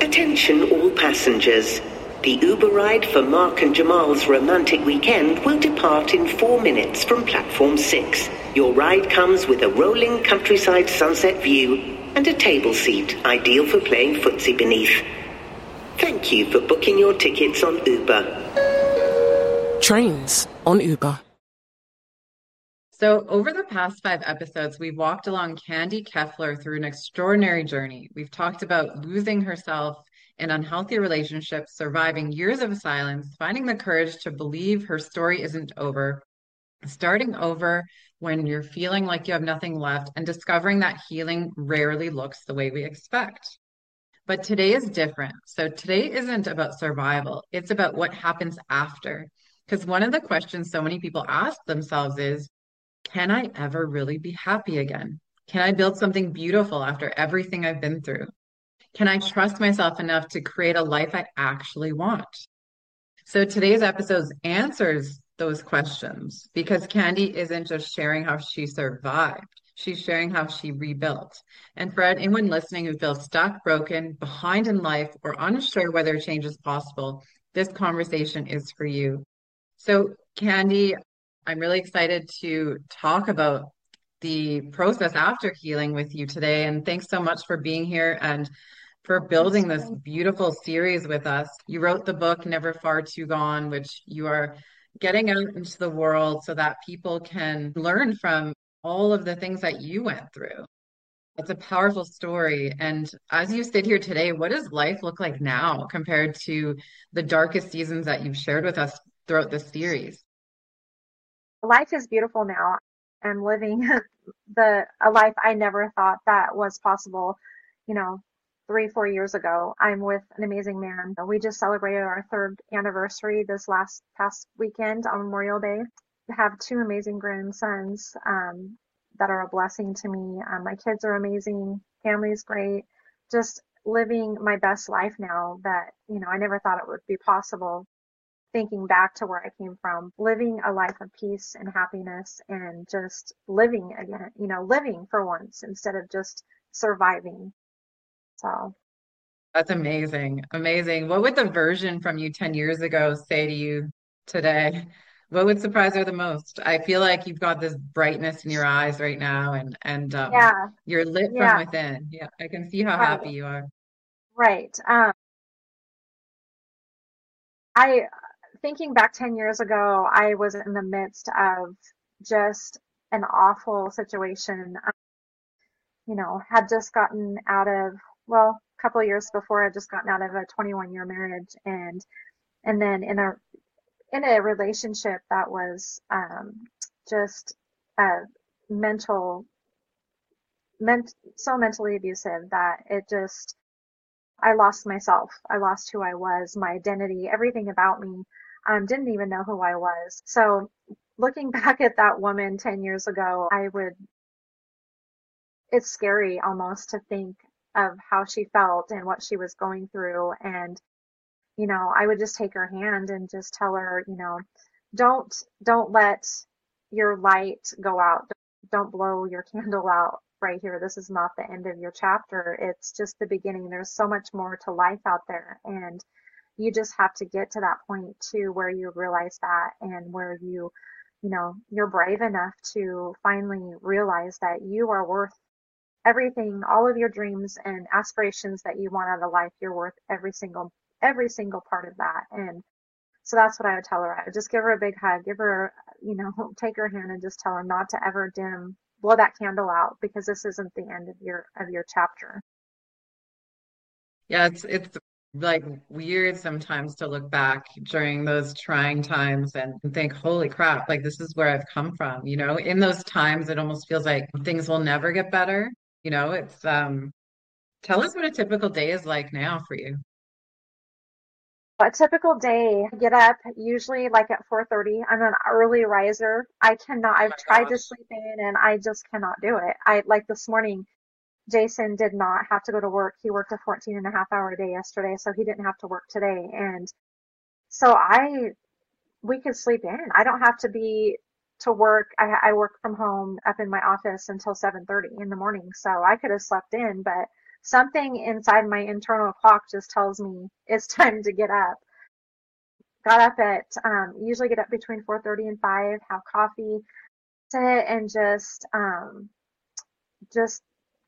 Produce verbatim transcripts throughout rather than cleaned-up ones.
Attention all passengers. The Uber ride for Mark and Jamal's romantic weekend will depart in four minutes from platform six. Your ride comes with a rolling countryside sunset view and a table seat ideal for playing footsie beneath. Thank you for booking your tickets on Uber. Trains on Uber. So over the past five episodes, we've walked along Candy Keffler through an extraordinary journey. We've talked about losing herself in unhealthy relationships, surviving years of silence, finding the courage to believe her story isn't over, starting over when you're feeling like you have nothing left, and discovering that healing rarely looks the way we expect. But today is different. So today isn't about survival. It's about what happens after. Because one of the questions so many people ask themselves is, can I ever really be happy again? Can I build something beautiful after everything I've been through? Can I trust myself enough to create a life I actually want? So today's episode answers those questions because Candy isn't just sharing how she survived. She's sharing how she rebuilt. And for anyone listening who feels stuck, broken, behind in life, or unsure whether change is possible, this conversation is for you. So Candy, I'm really excited to talk about the process after healing with you today. And thanks so much for being here and for building this beautiful series with us. You wrote the book, Never Far Too Gone, which you are getting out into the world so that people can learn from all of the things that you went through. It's a powerful story. And as you sit here today, what does life look like now compared to the darkest seasons that you've shared with us throughout this series? Life is beautiful now. I'm living the a life I never thought that was possible, you know, three, four years ago. I'm with an amazing man. We just celebrated our third anniversary this last past weekend on Memorial Day. I have two amazing grandsons um, that are a blessing to me. Um, my kids are amazing. Family's great. Just living my best life now that, you know, I never thought it would be possible. Thinking back to where I came from, living a life of peace and happiness and just living again, you know, living for once instead of just surviving. So that's amazing. Amazing. What would the version from you ten years ago say to you today? What would surprise her the most? I feel like you've got this brightness in your eyes right now and, and um, yeah, you're lit yeah, from within. Yeah, I can see how right, happy you are. Right. Um, I, thinking back ten years ago, I was in the midst of just an awful situation. Um, you know, had just gotten out of, well, a couple of years before I'd just gotten out of a twenty-one year marriage and, and then in a, in a relationship that was, um, just, a mental, ment, so mentally abusive that it just, I lost myself. I lost who I was, my identity, everything about me. Um, didn't even know who I was. So looking back at that woman ten years ago, I would, it's scary almost to think of how she felt and what she was going through. And, you know, I would just take her hand and just tell her, you know, don't, don't let your light go out. Don't blow your candle out right here. This is not the end of your chapter. It's just the beginning. There's so much more to life out there. And you just have to get to that point too, where you realize that and where you, you know, you're brave enough to finally realize that you are worth everything, all of your dreams and aspirations that you want out of life. You're worth every single, every single part of that. And so that's what I would tell her. I would just give her a big hug, give her, you know, take her hand and just tell her not to ever dim, blow that candle out because this isn't the end of your, of your chapter. Yeah, it's, it's like weird sometimes to look back during those trying times and think, holy crap, like this is where I've come from. You know, in those times, it almost feels like things will never get better. You know, it's, um, tell us what a typical day is like now for you. A typical day, I get up usually like at four thirty. I'm an early riser. I cannot, I've tried to sleep in and I just cannot do it. I, like this morning, Jason did not have to go to work. He worked a fourteen and a half hour day yesterday, so he didn't have to work today. And so I, we could sleep in. I don't have to be to work. I, I work from home up in my office until seven thirty in the morning. So I could have slept in, but something inside my internal clock just tells me it's time to get up. Got up at, um, usually get up between four thirty and five, have coffee, sit and just, um, just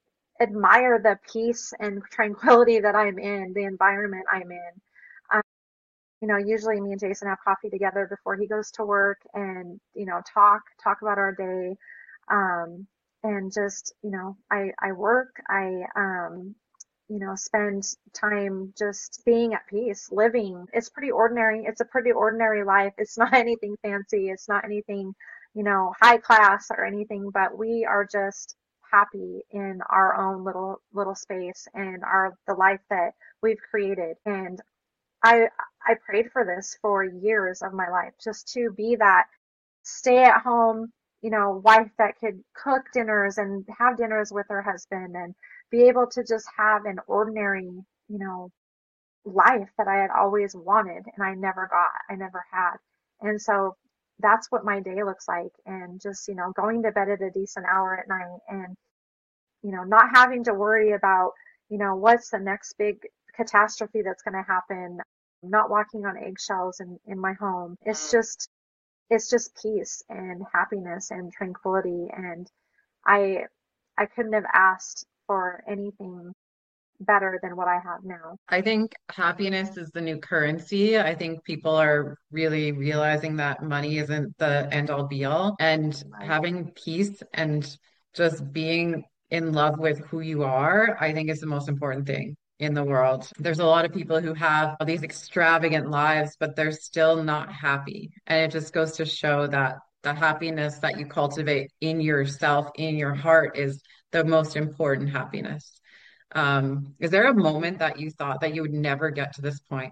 admire the peace and tranquility that I'm in, the environment I'm in. Um, you know, usually me and Jason have coffee together before he goes to work and, you know, talk, talk about our day. Um, and just, you know, I, I work, I, um, you know, spend time just being at peace, living. It's pretty ordinary. It's a pretty ordinary life. It's not anything fancy. It's not anything, you know, high class or anything, but we are just happy in our own little little space and our the life that we've created. And I I prayed for this for years of my life, just to be that stay at home, you know, wife that could cook dinners and have dinners with her husband and be able to just have an ordinary, you know, life that I had always wanted and I never got, I never had. And so that's what my day looks like. And just, you know, going to bed at a decent hour at night and, you know, not having to worry about, you know, what's the next big catastrophe that's going to happen, not walking on eggshells in, in my home. It's just, it's just peace and happiness and tranquility. And I, I couldn't have asked for anything better than what I have now. I think happiness is the new currency. I think people are really realizing that money isn't the end all be all, and Right. having peace and just being in love with who you are, I think is the most important thing in the world. There's a lot of people who have these extravagant lives, but they're still not happy. And it just goes to show that the happiness that you cultivate in yourself, in your heart, is the most important happiness. Um, is there a moment that you thought that you would never get to this point?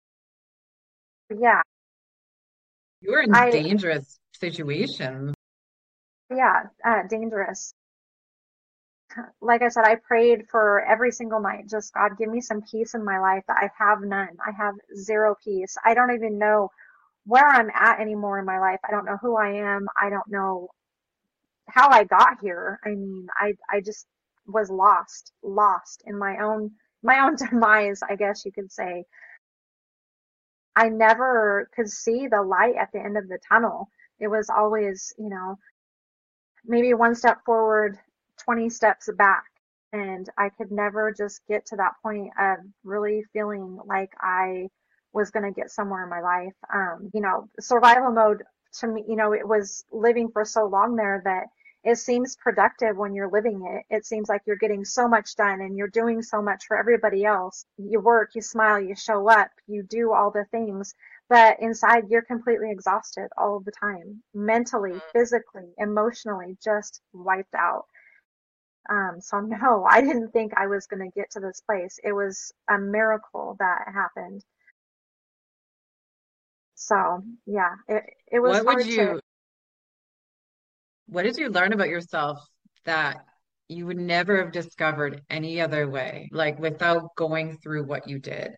Yeah. You were in I, dangerous situations. yeah, uh, dangerous. Like I said, I prayed for every single night, just God, give me some peace in my life that I have none. I have zero peace. I don't even know where I'm at anymore in my life. I don't know who I am. I don't know how I got here. I mean, I, I just was lost, lost in my own, my own demise, I guess you could say. I never could see the light at the end of the tunnel. It was always, you know, maybe one step forward, twenty steps back. And I could never just get to that point of really feeling like I was going to get somewhere in my life. Um, you know, survival mode to me, you know, it was living for so long there that it seems productive when you're living it. It seems like you're getting so much done and you're doing so much for everybody else. You work, you smile, you show up, you do all the things. But inside, you're completely exhausted all of the time, mentally, physically, emotionally, just wiped out. Um, so no, I didn't think I was going to get to this place. It was a miracle that happened. So yeah, it it was What would hard to. you, what did you learn about yourself that you would never have discovered any other way, like without going through what you did?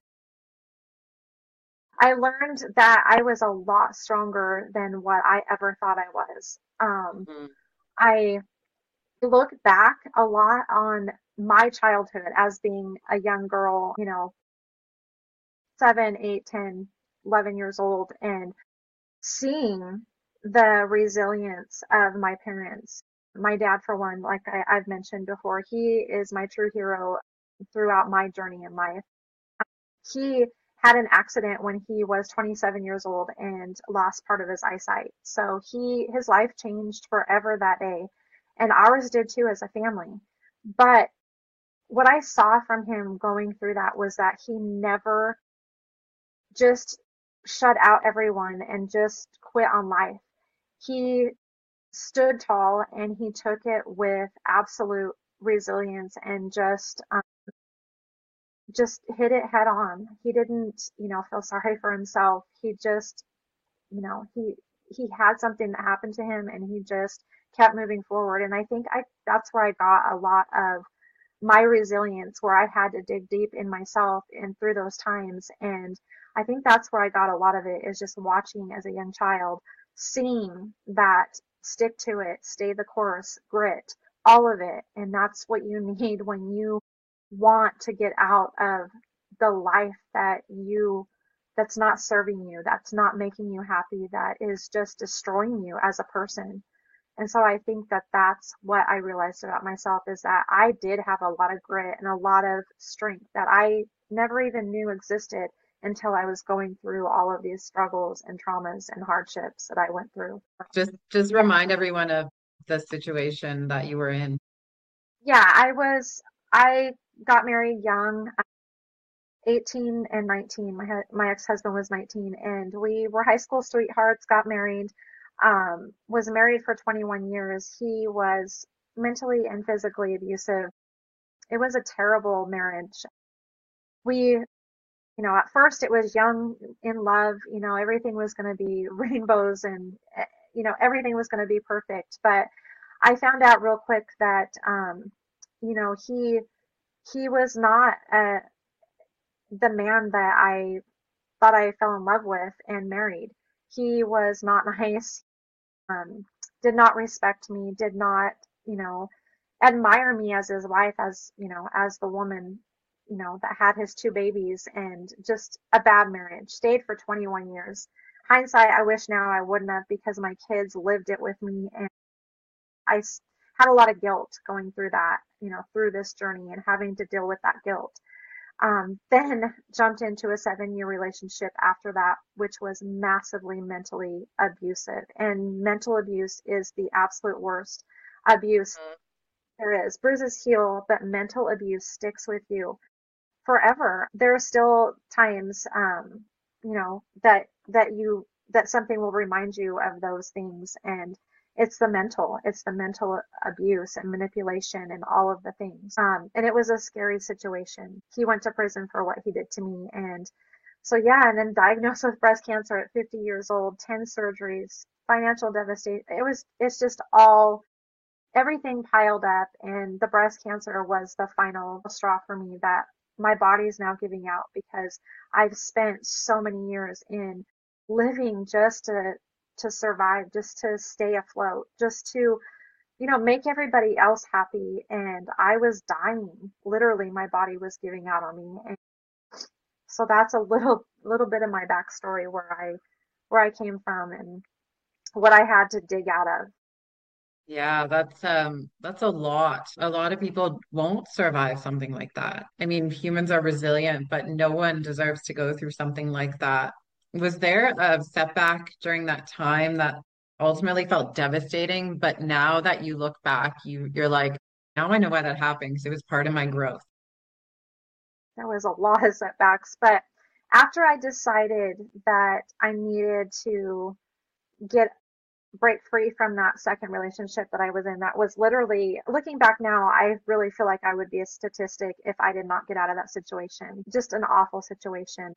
I learned that I was a lot stronger than what I ever thought I was. Um, Mm. I look back a lot on my childhood as being a young girl, you know, seven, eight, ten, eleven years old, and seeing the resilience of my parents. My dad, for one, like I, I've mentioned before, he is my true hero throughout my journey in life. He had an accident when he was twenty-seven years old and lost part of his eyesight. So he, his life changed forever that day, and ours did too as a family. But what I saw from him going through that was that he never just shut out everyone and just quit on life. He stood tall and he took it with absolute resilience and just um, just hit it head on. He didn't, you know, feel sorry for himself. He just, you know, he he had something that happened to him and he just kept moving forward. And I think I that's where I got a lot of my resilience, where I had to dig deep in myself and through those times. And I think that's where I got a lot of it, is just watching as a young child, seeing that stick to it, stay the course, grit, all of it. And that's what you need when you want to get out of the life that you that's not serving you, that's not making you happy, that is just destroying you as a person. And so I think that that's what I realized about myself is that I did have a lot of grit and a lot of strength that I never even knew existed until I was going through all of these struggles and traumas and hardships that I went through. Just just Yeah. remind everyone of the situation that you were in. Yeah, I was, I got married young, eighteen and nineteen. My hu- my ex-husband was nineteen and we were high school sweethearts, got married, um, was married for twenty-one years. He was mentally and physically abusive. It was a terrible marriage. We, you know, at first it was young in love, you know, everything was going to be rainbows and, eh, you know, everything was going to be perfect. But I found out real quick that, um, you know, he, he was not, uh, the man that I thought I fell in love with and married. He was not nice, um, did not respect me, did not, you know, admire me as his wife, as, you know, as the woman, you know, that had his two babies and just a bad marriage. Stayed for twenty-one years. Hindsight, I wish now I wouldn't have because my kids lived it with me and I had a lot of guilt going through that, you know, through this journey and having to deal with that guilt. Um, then jumped into a seven year relationship after that, which was massively mentally abusive. And mental abuse is the absolute worst abuse there is. Bruises heal, but mental abuse sticks with you forever. There are still times, um, you know, that that you that something will remind you of those things, and it's the mental, it's the mental abuse and manipulation and all of the things. Um, and it was a scary situation. He went to prison for what he did to me, and so yeah, and then diagnosed with breast cancer at fifty years old, ten surgeries, financial devastation. It was, it's just all everything piled up, and the breast cancer was the final straw for me that my body is now giving out because I've spent so many years in living just to to survive, just to stay afloat, just to, you know, make everybody else happy. And I was dying. Literally, my body was giving out on me. And so that's a little little bit of my backstory where I where I came from and what I had to dig out of. Yeah, that's um that's a lot. A lot of people won't survive something like that. I mean, humans are resilient, but no one deserves to go through something like that. Was there a setback during that time that ultimately felt devastating, but now that you look back, you you're like, now I know why that happened because it was part of my growth. There was a lot of setbacks, but after I decided that I needed to get break free from that second relationship that I was in, that was literally, looking back now, I really feel like I would be a statistic if I did not get out of that situation. Just an awful situation.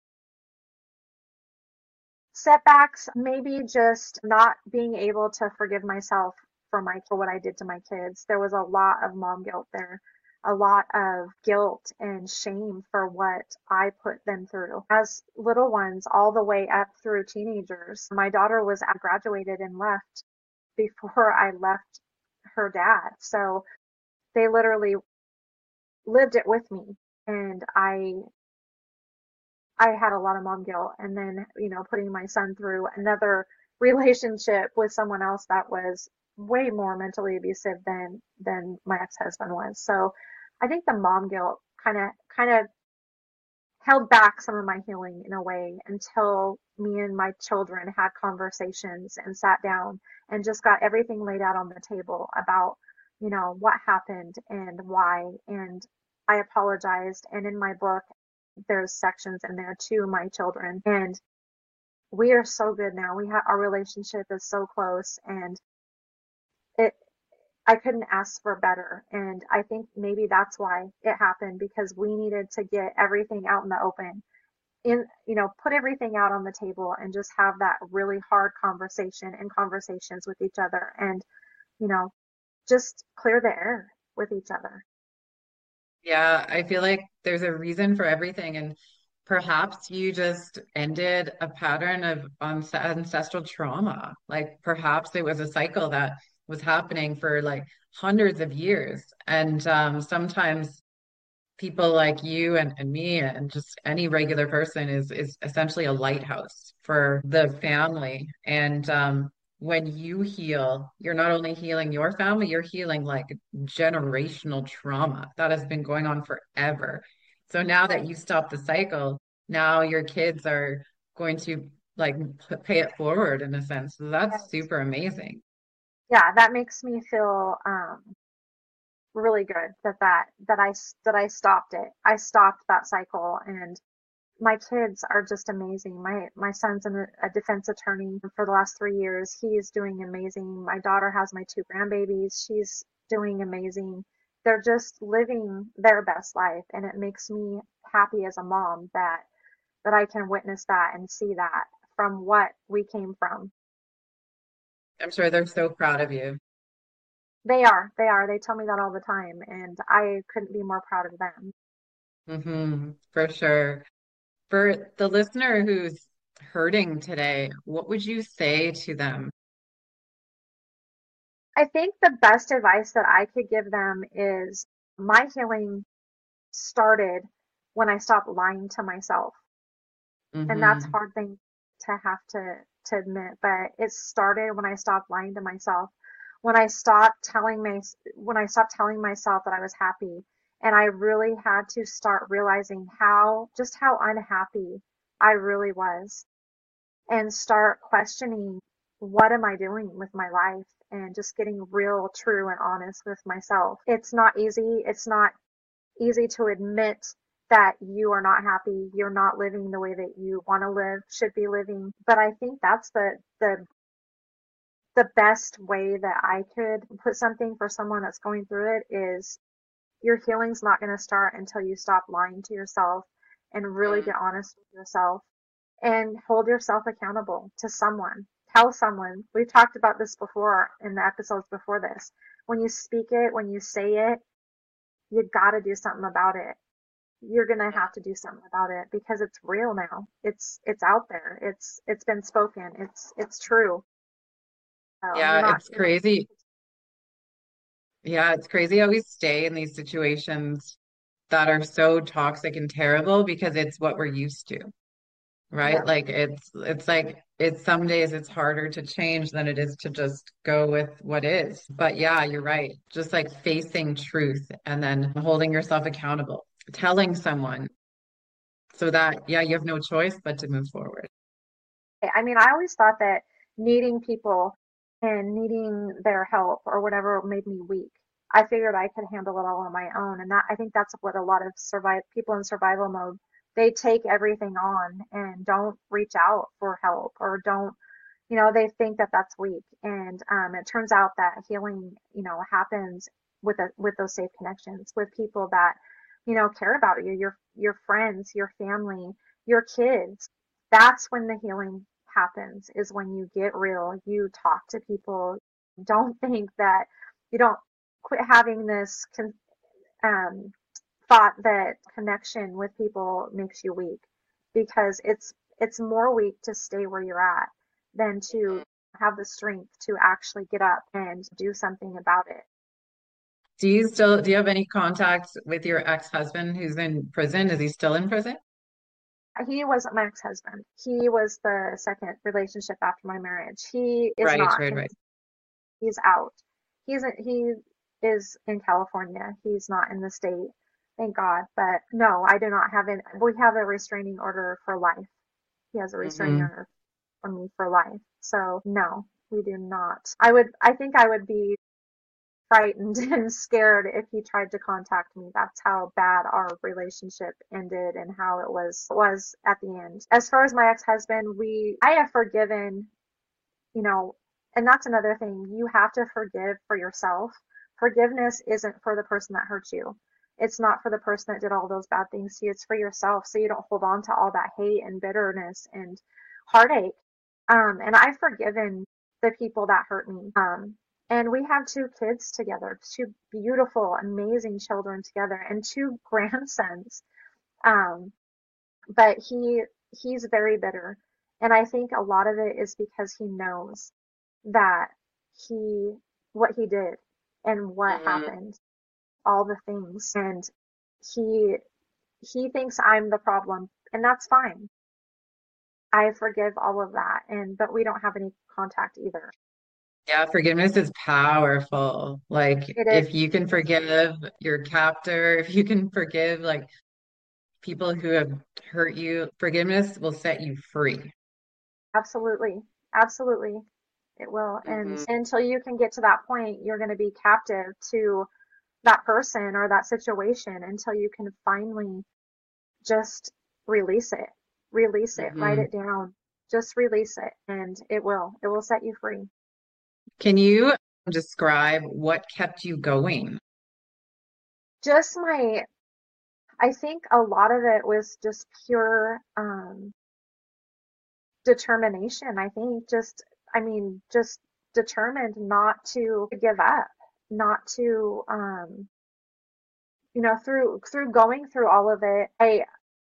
Setbacks, maybe just not being able to forgive myself for my for what I did to my kids. There was a lot of mom guilt there, a lot of guilt and shame for what I put them through as little ones, all the way up through teenagers. My daughter was graduated and left before I left her dad, so they literally lived it with me, and I I had a lot of mom guilt, and then, you know, putting my son through another relationship with someone else that was way more mentally abusive than than my ex-husband was. So I think the mom guilt kind of kind of held back some of my healing in a way until me and my children had conversations and sat down and just got everything laid out on the table about, you know, what happened and why. And I apologized. And in my book, there's sections in there to my children. And we are so good now. We have our relationship is so close, and it I couldn't ask for better. And I think maybe that's why it happened, because we needed to get everything out in the open, in, you know, put everything out on the table and just have that really hard conversation and conversations with each other, and, you know, just clear the air with each other. Yeah, I feel like there's a reason for everything, and perhaps you just ended a pattern of ans- ancestral trauma. Like perhaps it was a cycle that was happening for like hundreds of years. And um, sometimes people like you and, and me and just any regular person is is essentially a lighthouse for the family. And um, when you heal, you're not only healing your family, you're healing like generational trauma that has been going on forever. So now that Right. you stop the cycle, now your kids are going to like p- pay it forward in a sense. So that's Yes. super amazing. Yeah, that makes me feel um, really good that that that I s- that I stopped it. I stopped that cycle, and my kids are just amazing. My my son's an, a defense attorney for the last three years. He is doing amazing. My daughter has my two grandbabies. She's doing amazing. They're just living their best life, and it makes me happy as a mom that that I can witness that and see that from what we came from. I'm sure they're so proud of you. They are, they are. They tell me that all the time, and I couldn't be more proud of them. Hmm, for sure. For the listener who's hurting today, what would you say to them? I think the best advice that I could give them is my healing started when I stopped lying to myself. And that's a Hmm. hard thing to have to to admit, but it started when I stopped lying to myself. When I stopped telling my when I stopped telling myself that I was happy, and I really had to start realizing how just how unhappy I really was, and start questioning, what am I doing with my life, and just getting real, true, and honest with myself. It's not easy. It's not easy to admit that you are not happy, you're not living the way that you want to live, should be living. But I think that's the the the best way that I could put something for someone that's going through it is, your healing's not going to start until you stop lying to yourself and really Mm. get honest with yourself and hold yourself accountable to someone. Tell someone. We've talked about this before in the episodes before this. When you speak it, when you say it, you got to do something about it. You're gonna have to do something about it because it's real now. It's it's out there. It's it's been spoken. It's it's true. So you're Yeah, not it's you're not. crazy. Yeah, it's crazy how we stay in these situations that are so toxic and terrible because it's what we're used to, right? Yeah. Like it's it's like it's some days it's harder to change than it is to just go with what is. But yeah, you're right. Just like facing truth and then holding yourself accountable, telling someone so that yeah, you have no choice but to move forward. I mean, I always thought that needing people and needing their help or whatever made me weak. I figured I could handle it all on my own, and that I think that's what a lot of survive people in survival mode, they take everything on and don't reach out for help, or don't, you know, they think that that's weak. And um, it turns out that healing, you know, happens with a, with those safe connections, with people that, you know, care about you, your your friends, your family, your kids. That's when the healing happens, is when you get real, you talk to people. Don't think that you don't quit having this con- um, thought that connection with people makes you weak, because it's it's more weak to stay where you're at than to have the strength to actually get up and do something about it. Do you still do you have any contact with your ex-husband who's in prison? Is he still in prison? He wasn't my ex-husband. He was the second relationship after my marriage. He is Right, not right, in, right. he's out. He's he is in California. He's not in the state. Thank God. But no, I do not have an we have a restraining order for life. He has a restraining Hmm. order for me for life. So no, we do not. I would I think I would be frightened and scared if he tried to contact me. That's how bad our relationship ended and how it was was at the end. As far as my ex-husband, we I have forgiven, you know, and that's another thing. You have to forgive for yourself. Forgiveness isn't for the person that hurt you. It's not for the person that did all those bad things to you. It's for yourself, so you don't hold on to all that hate and bitterness and heartache. Um, and I've forgiven the people that hurt me. Um, and we have two kids together, two beautiful, amazing children together, and two grandsons. Um, but he he's very bitter, and I think a lot of it is because he knows that he what he did and what Hmm. happened, all the things. And he he thinks I'm the problem, and that's fine. I forgive all of that, and but we don't have any contact either. Yeah, forgiveness is powerful. Like It is if you can forgive your captor, if you can forgive like people who have hurt you, forgiveness will set you free. absolutely, absolutely, it will. And Hmm. until you can get to that point, you're going to be captive to that person or that situation until you can finally just release it, release it, write Hmm. it down, just release it, and it will, it will set you free. Can you describe what kept you going? Just my, I think a lot of it was just pure, um, determination. I think just, I mean, just determined not to give up, not to, um, you know, through, through going through all of it, I,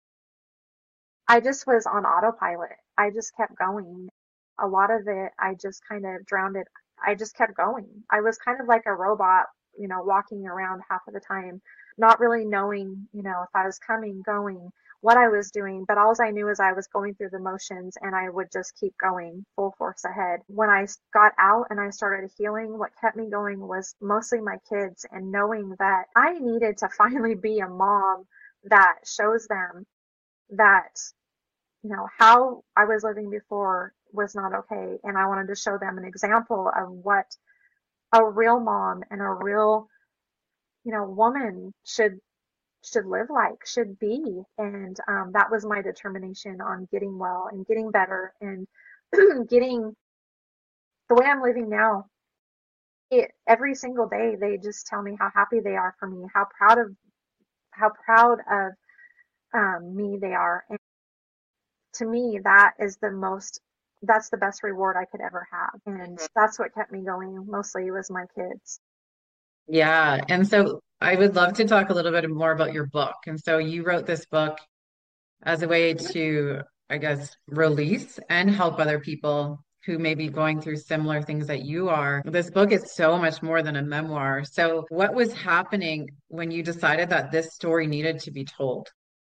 I just was on autopilot. I just kept going. A lot of it, I just kind of drowned it. I just kept going. I was kind of like a robot, you know, walking around half of the time, not really knowing, you know, if I was coming, going, what I was doing. But all I knew is I was going through the motions and I would just keep going full force ahead. When I got out and I started healing, what kept me going was mostly my kids and knowing that I needed to finally be a mom that shows them that you know, how I was living before was not okay. And I wanted to show them an example of what a real mom and a real, you know, woman should should live like, should be. And um, that was my determination on getting well and getting better and getting the way I'm living now. It, every single day, they just tell me how happy they are for me, how proud of how proud of um, me they are. And to me, that is the most, that's the best reward I could ever have. And that's what kept me going mostly was my kids. Yeah. And so I would love to talk a little bit more about your book. And so you wrote this book as a way to, I guess, release and help other people who may be going through similar things that you are. This book is so much more than a memoir. So, what was happening when you decided that this story needed to be told?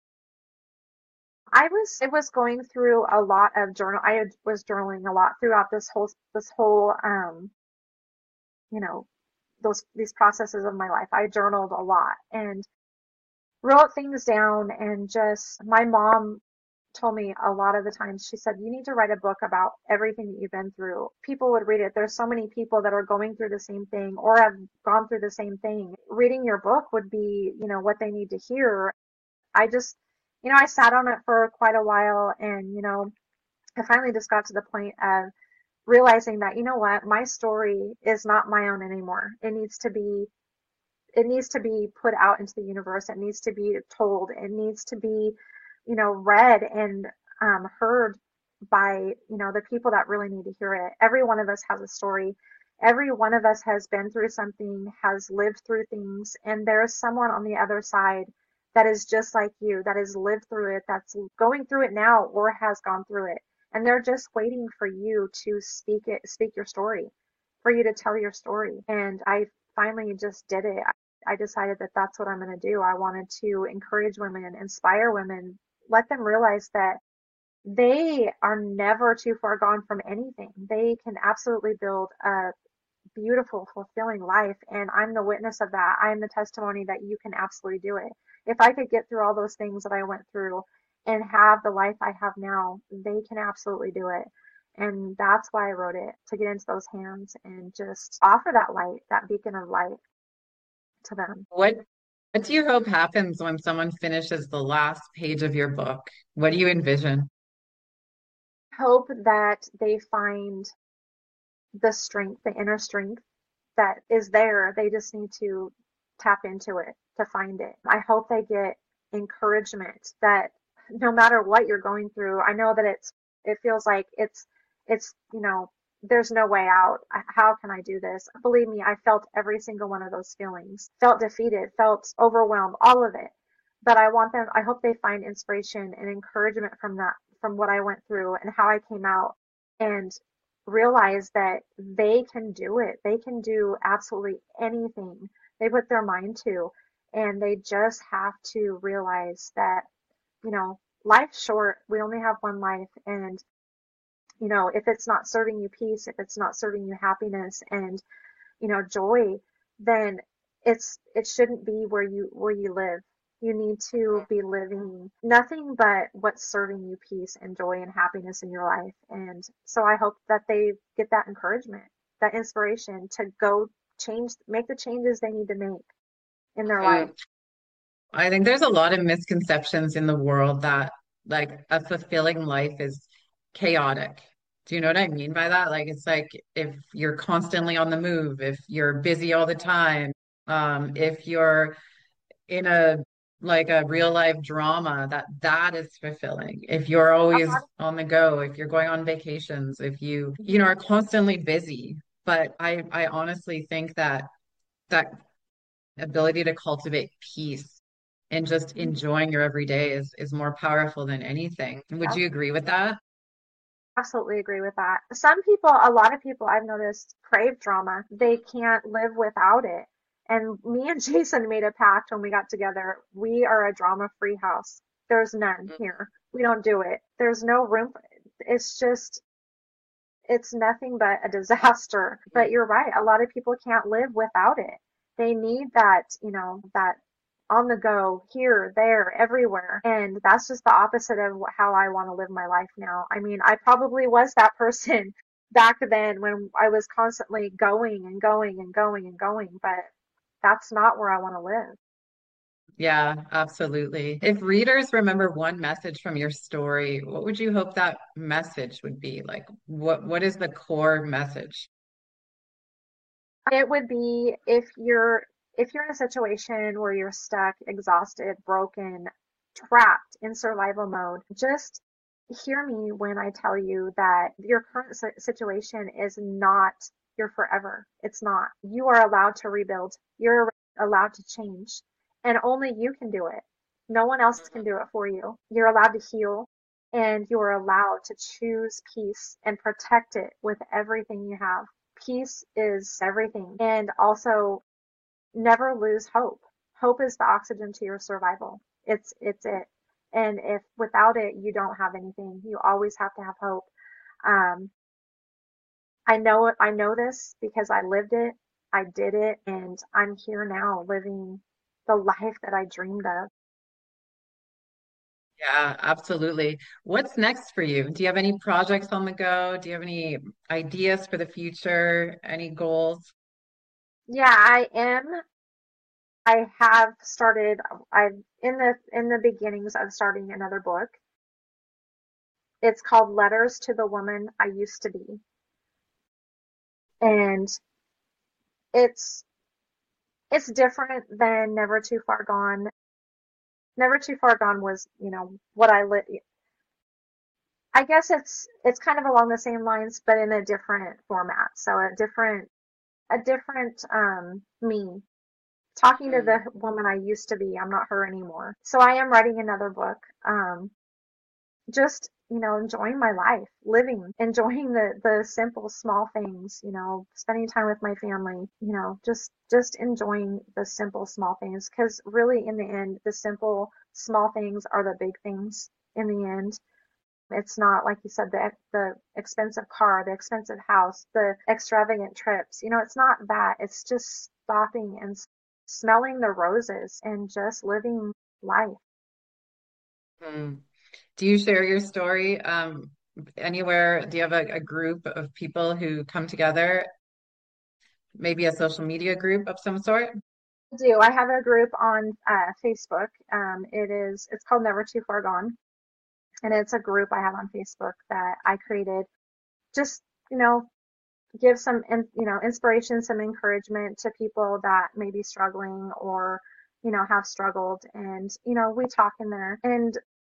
I was, it was going through a lot of journal. I had, was journaling a lot throughout this whole, this whole, um, you know, those, these processes of my life. I journaled a lot and wrote things down and just, my mom told me a lot of the times, she said, you need to write a book about everything that you've been through. People would read it. There's so many people that are going through the same thing or have gone through the same thing. Reading your book would be, you know, what they need to hear. I just, you know, I sat on it for quite a while and, you know, I finally just got to the point of realizing that, you know what, my story is not my own anymore. It needs to be it needs to be put out into the universe. It needs to be told. It needs to be, you know, read and um, heard by, you know, the people that really need to hear it. Every one of us has a story. Every one of us has been through something, has lived through things, and there's someone on the other side that is just like you, that has lived through it, that's going through it now or has gone through it. And they're just waiting for you to speak it, speak your story, for you to tell your story. And I finally just did it. I decided that that's what I'm going to do. I wanted to encourage women, inspire women, let them realize that they are never too far gone from anything. They can absolutely build a beautiful, fulfilling life. And I'm the witness of that. I'm the testimony that you can absolutely do it. If I could get through all those things that I went through and have the life I have now, they can absolutely do it. And that's why I wrote it, to get into those hands and just offer that light, that beacon of light to them. What what do you hope happens when someone finishes the last page of your book? What do you envision? Hope that they find the strength, the inner strength that is there. They just need to tap into it to find it. I hope they get encouragement that no matter what you're going through, I know that it's, it feels like it's, it's, you know, there's no way out. How can I do this? Believe me, I felt every single one of those feelings, felt defeated, felt overwhelmed, all of it. But I want them, I hope they find inspiration and encouragement from that, from what I went through and how I came out and realize that they can do it. They can do absolutely anything they put their mind to. And they just have to realize that, you know, life's short. We only have one life. And, you know, if it's not serving you peace, if it's not serving you happiness and, you know, joy, then it's, it shouldn't be where you, where you live. You need to be living nothing but what's serving you peace and joy and happiness in your life. And so I hope that they get that encouragement, that inspiration to go change, make the changes they need to make in their life. Mm. I think there's a lot of misconceptions in the world that like a fulfilling life is chaotic. Do you know what I mean by that? Like it's like if you're constantly on the move, if you're busy all the time, um, if you're in a like a real life drama, that that is fulfilling. If you're A always lot on the go, if you're going on vacations, if you, you know, are constantly busy. But I I honestly think that that ability to cultivate peace and just of, enjoying your everyday is is more powerful than anything. Would yeah, you agree with that? absolutely agree with that. Some people, a lot of people I've noticed crave drama. They can't live without it. And me and Jason made a pact when we got together. We are a drama-free house. There's none here. We don't do it. There's no room for it. It's just, it's nothing but a disaster. But you're right. A lot of people can't live without it. They need that, you know, that on the go, here, there, everywhere. And that's just the opposite of how I want to live my life now. I mean, I probably was that person back then when I was constantly going and going and going and going, but that's not where I want to live. Yeah, absolutely. If readers remember one message from your story, what would you hope that message would be? Like what what is the core message? It would be if you're if you're in a situation where you're stuck, exhausted, broken, trapped in survival mode, just hear me when I tell you that your current situation is not your forever. It's not. You are allowed to rebuild. You're allowed to change. And only you can do it. No one else can do it for you. You're allowed to heal and you are allowed to choose peace and protect it with everything you have. Peace is everything. And also never lose hope. Hope is the oxygen to your survival. It's it's it. And if without it you don't have anything, you always have to have hope. Um, I know it. I know this because I lived it. I did it, and I'm here now living the life that I dreamed of. Yeah, absolutely. What's next for you? Do you have any projects on the go? Do you have any ideas for the future? Any goals? Yeah, I am. I have started. I've in the in the beginnings of starting another book. It's called Letters to the Woman I Used to Be, and it's it's different than Never Too Far Gone. Never Too Far Gone was, you know, what I lit. I guess it's it's kind of along the same lines, but in a different format. So a different a different um me talking to Mm. the woman I used to be. I'm not her anymore. So I am writing another book. Um, just you know, enjoying my life, living, enjoying the the simple small things. You know, spending time with my family. You know, just just enjoying the simple small things. Because really, in the end, the simple small things are the big things. In the end, it's not like you said the the expensive car, the expensive house, the extravagant trips. You know, it's not that. It's just stopping and smelling the roses and just living life. Mm. Do you share your story um, anywhere? Do you have a, a group of people who come together, maybe a social media group of some sort? I do. I have a group on uh, Facebook. Um, it is it's called Never Too Far Gone, and it's a group I have on Facebook that I created. Just you know, give some you know inspiration, some encouragement to people that may be struggling or you know have struggled, and you know we talk in there. And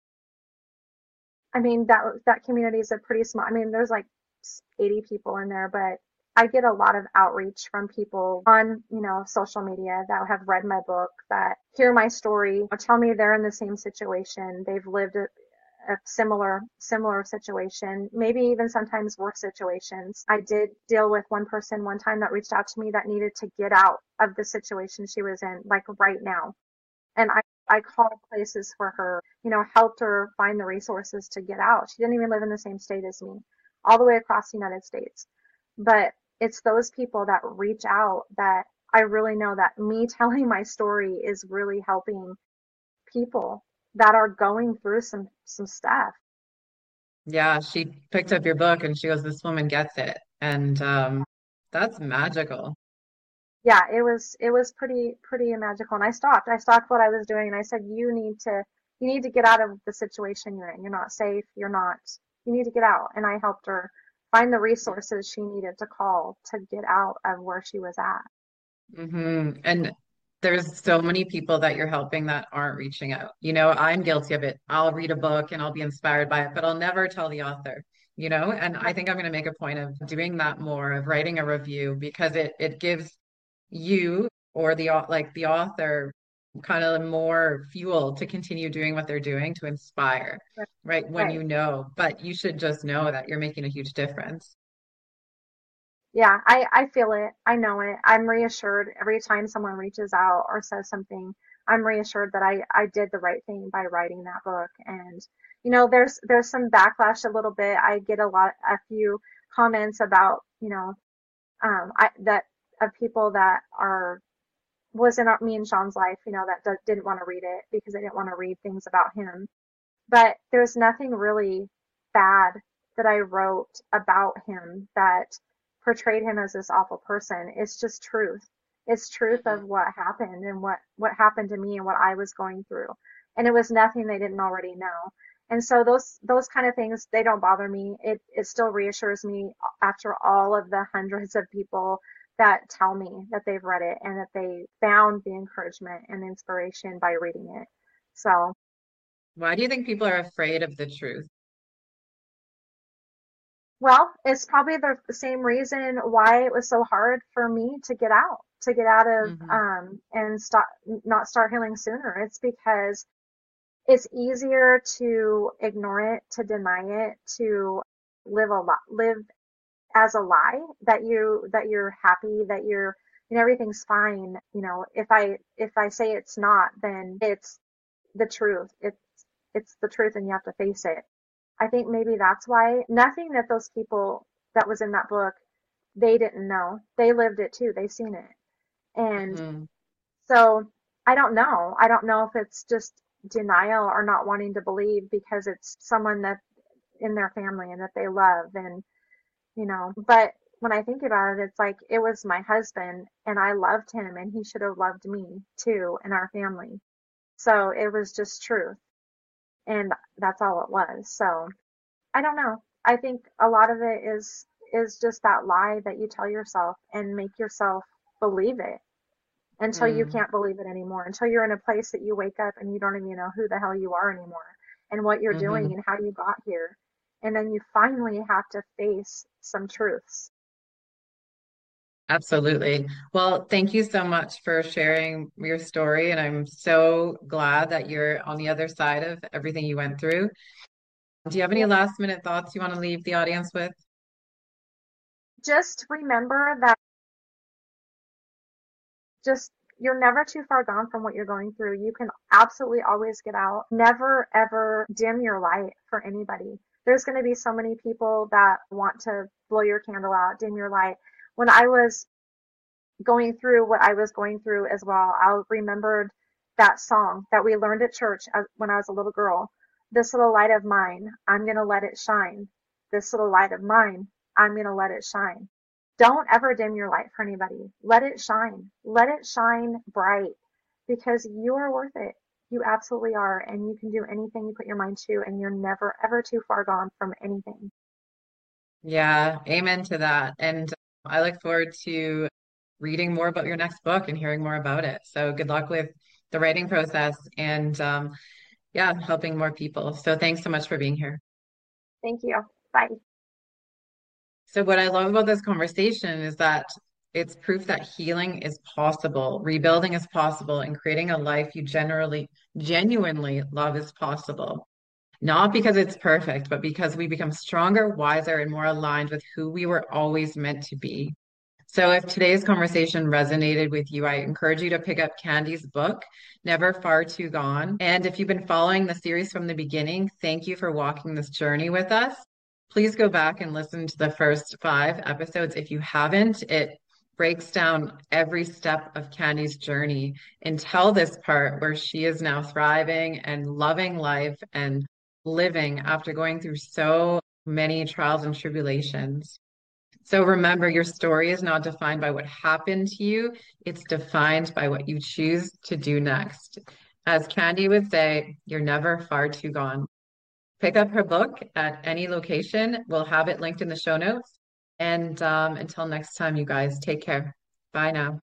I mean that that community is a pretty small. I mean there's like eighty people in there, but I get a lot of outreach from people on, you know, social media that have read my book, that hear my story, tell me they're in the same situation. They've lived a, a similar, similar situation, maybe even sometimes worse situations. I did deal with one person one time that reached out to me that needed to get out of the situation she was in, like right now. And I, I called places for her, you know, helped her find the resources to get out. She didn't even live in the same state as me, all the way across the United States. But it's those people that reach out that I really know that me telling my story is really helping people that are going through some some stuff. Yeah, she picked up your book and she goes, "This woman gets it." And um, that's magical. Yeah, it was it was pretty pretty magical. And I stopped. I stopped what I was doing and I said, "You need to you need to get out of the situation you're in. You're not safe. You're not. You need to get out." And I helped her find the resources she needed to call to get out of where she was at. Hmm. And there's so many people that you're helping that aren't reaching out. You know, I'm guilty of it. I'll read a book and I'll be inspired by it, but I'll never tell the author, you know? And I think I'm going to make a point of doing that more, of writing a review because it it gives you or the au- like the author kind of more fuel to continue doing what they're doing to inspire, Right. right? When Right. you know, but you should just know that you're making a huge difference. Yeah, I, I feel it. I know it. I'm reassured every time someone reaches out or says something. I'm reassured that I, I did the right thing by writing that book. And, you know, there's there's some backlash a little bit. I get a lot, a few comments about, you know, um, I, that of people that are was in our, me and Sean's life, you know, that d- didn't want to read it because they didn't want to read things about him. But there's nothing really bad that I wrote about him that portrayed him as this awful person. It's just truth. It's truth of Mhm. what happened and what what happened to me and what I was going through. And it was nothing they didn't already know. And so those those kind of things, they don't bother me. It it still reassures me after all of the hundreds of people that tell me that they've read it and that they found the encouragement and inspiration by reading it. So Why do you think people are afraid of the truth? well, it's probably the same reason why it was so hard for me to get out, to get out of Hmm. um and start not start healing sooner. It's because it's easier to ignore it, to deny it, to live a lot, live as a lie that you that you're happy, that you're you know everything's fine. You know, if I if I say it's not, then it's the truth. It's it's the truth and you have to face it. I think maybe that's why nothing that those people that was in that book, they didn't know. They lived it too. They seen it. And Hmm. so I don't know. I don't know if it's just denial or not wanting to believe because it's someone that in their family and that they love and, you know, but when I think about it, it's like it was my husband and I loved him and he should have loved me too and our family. So it was just truth. And that's all it was. So I don't know. I think a lot of it is is just that lie that you tell yourself and make yourself believe it until you Mm. can't believe it anymore, until you're in a place that you wake up and you don't even know who the hell you are anymore and what you're doing Hmm. and how you got here. And then you finally have to face some truths. Absolutely. Well, thank you so much for sharing your story. And I'm so glad that you're on the other side of everything you went through. Do you have any Yeah. last minute thoughts you want to leave the audience with? Just remember that just you're never too far gone from what you're going through. You can absolutely always get out. Never ever dim your light for anybody. There's going to be so many people that want to blow your candle out, dim your light. When I was going through what I was going through as well, I remembered that song that we learned at church as, when I was a little girl. This little light of mine, I'm going to let it shine. This little light of mine, I'm going to let it shine. Don't ever dim your light for anybody. Let it shine. Let it shine bright because you are worth it. You absolutely are. And you can do anything you put your mind to, and you're never, ever too far gone from anything. Yeah, amen to that. And I look forward to reading more about your next book and hearing more about it. So good luck with the writing process and um, yeah, helping more people. So thanks so much for being here. Thank you. Bye. So what I love about this conversation is that it's proof that healing is possible, rebuilding is possible, and creating a life you generally, genuinely love is possible. Not because it's perfect, but because we become stronger, wiser, and more aligned with who we were always meant to be. So if today's conversation resonated with you, I encourage you to pick up Candy's book, Never Far Too Gone. And if you've been following the series from the beginning, thank you for walking this journey with us. Please go back and listen to the first five episodes if you haven't. It breaks down every step of Candy's journey until this part where she is now thriving and loving life and living after going through so many trials and tribulations. So remember, your story is not defined by what happened to you. It's defined by what you choose to do next. As Candy would say, you're never far too gone. Pick up her book at any location. We'll have it linked in the show notes. And um, until next time, you guys, take care. Bye now.